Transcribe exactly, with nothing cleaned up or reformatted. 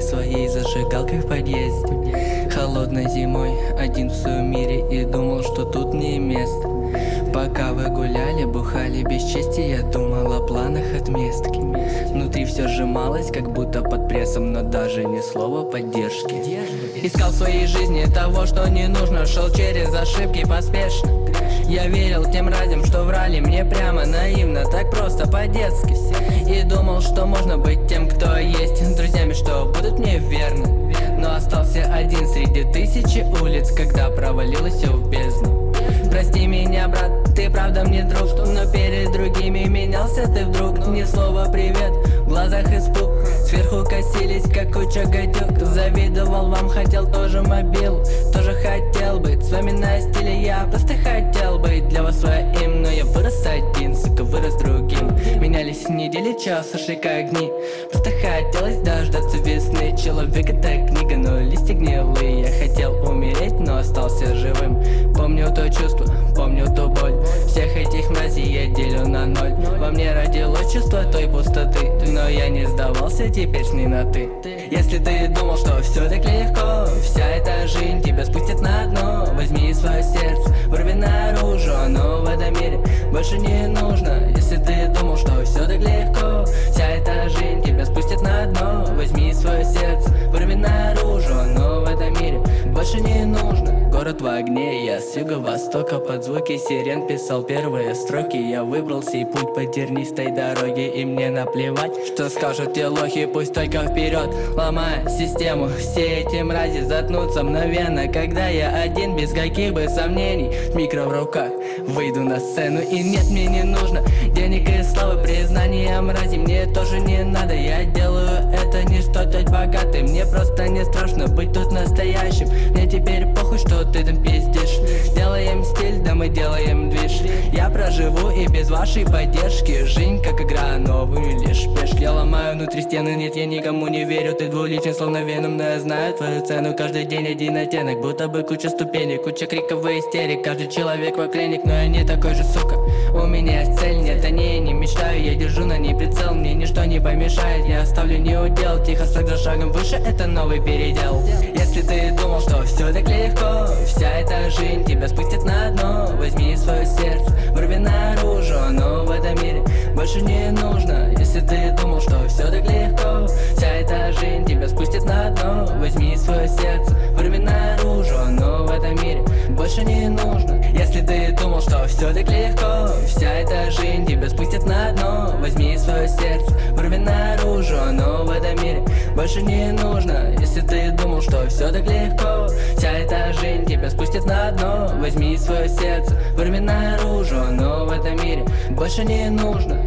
своей зажигалкой в подъезде. Холодной зимой, один в своем мире, и думал, что тут мне место. Пока вы гуляли, бухали без чести, я думал о планах отместки. Внутри все сжималось, как будто под прессом, но даже ни слова поддержки. Искал в своей жизни того, что не нужно, шел через ошибки поспешно. Я верил тем мразям, что врали мне прямо, наивно, так просто, по-детски. И думал, что можно быть тем, кто есть, друзьями, что будут мне верны. Но остался один среди тысячи улиц, когда провалилось все в бездну. Прости меня, брат, ты правда мне друг, но перед другими менялся ты вдруг. Ни слова привет, в глазах испуг, сверху косились, как куча гадюк. Завидовал вам, хотел тоже мобил, тоже хотел быть с вами на стиле. Я просто хотел быть для вас своим, но я вырос один, сука, вырос другим. Менялись недели, часы шли как огни, просто хотелось дождаться весны. Человек это книга, но листья гнилые. Я хотел умереть, но остался живым. Помню то чувство, помню ту боль, всех этих мразей я делю на ноль. Во мне родилось чувство той пустоты, но я не сдавался, теперь с ней на ты. Если ты думал, что все так легко, вся эта жизнь тебя спустит на дно. Возьми свое сердце, вырви наружу, оно в этом мире больше не нужно. Если ты думал, что все так легко, вся эта жизнь тебя спустит на дно. Возьми свое сердце, вырви наружу, оно в этом мире больше не нужно. Город в огне, я с юго-востока под звуки сирен писал первые строки. Я выбрал сей путь по тернистой дороге, и мне наплевать, что скажут те лохи, пусть только вперед. Ломая систему, все эти мрази затнутся мгновенно, когда я один, без каких бы сомнений, с микро в руках выйду на сцену. И нет, мне не нужно денег и славы, признания мрази мне тоже не надо. Я делаю это не что стать богатым, мне просто не страшно быть тут настоящим. Мне теперь похуй, что ты там пиздишь. Делаем стиль, да мы делаем движ. Я проживу и без вашей поддержки. Жизнь как игра, новые лишь пешки. Я ломаю внутри стены, нет, я никому не верю. Ты двуличный, словно веном, но я знаю твою цену. Каждый день один оттенок, будто бы куча ступенек, куча криков и истерик. Каждый человек вокленник, но я не такой же, сука. У меня есть цель, нет, о ней не мечтаю. Я держу на ней прицел, мне ничто не помешает. Я оставлю неудел, тихо, шаг за шагом выше, это новый передел. Если ты думал, что все так легко, вся эта жизнь тебя спустит на дно. Возьми свое сердце, вырви наружу, оно в этом мире больше не нужно. Если ты думал, что все так легко, вся эта жизнь тебя спустит на дно. Возьми свое сердце, вырви наружу, оно в этом мире больше не нужно. Если ты думал, что все так легко, вся эта жизнь тебя спустит на дно. Возьми свое сердце, вырви наружу, оно в этом мире больше не нужно. Если ты думал, что все так легко, вся эта жизнь тебя спустит на дно. Возьми свое сердце, вырви наружу, оно в этом мире больше не нужно.